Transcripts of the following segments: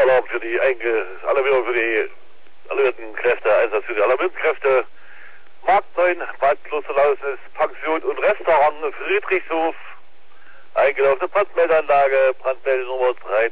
Alarm für die Alarmierung für die erlösten Kräfte, Einsatz für die Alarmierungskräfte. Markt 9, Badklosterlaus ist Pension und Restaurant Friedrichshof. Eingelaufene Brandmeldeanlage, Brandmelde Nummer 3.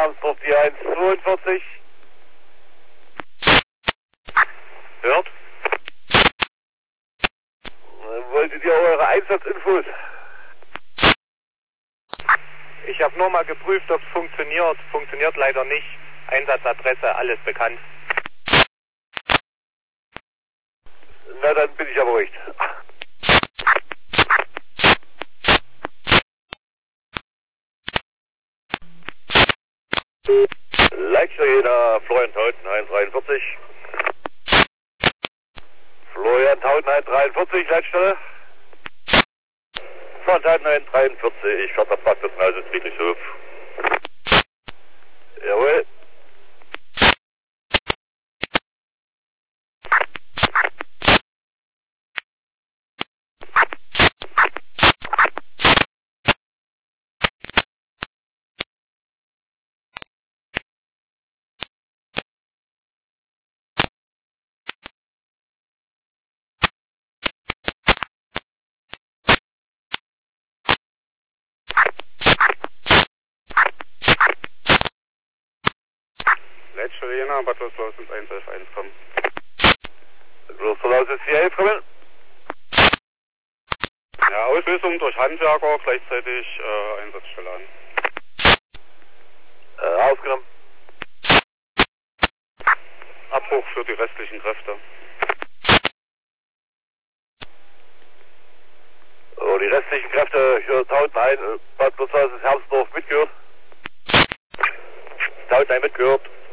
Hermsdorf die 142. Hört? Wolltet ihr eure Einsatzinfos? Ich habe nur mal geprüft, ob es funktioniert. Funktioniert leider nicht. Einsatzadresse, alles bekannt. Na, dann bin ich ja beruhigt. Leichtjäger Florian Tauten 143. Florian Tauten 143, Leitstelle. Florian Tauten 143, Förderparkplatz also Friedrichshof. Jawohl. Leitstelle Jena, Bad Loslausens 111 kommen. Loslausens 411 kommen. Ja, Auslösung durch Handwerker, gleichzeitig Einsatzstelle an. Aufgenommen. Abbruch für die restlichen Kräfte. Oh, die restlichen Kräfte hier Tauten ein, Bad Loslausens Hermsdorf mitgehört. Tauten ein mitgehört.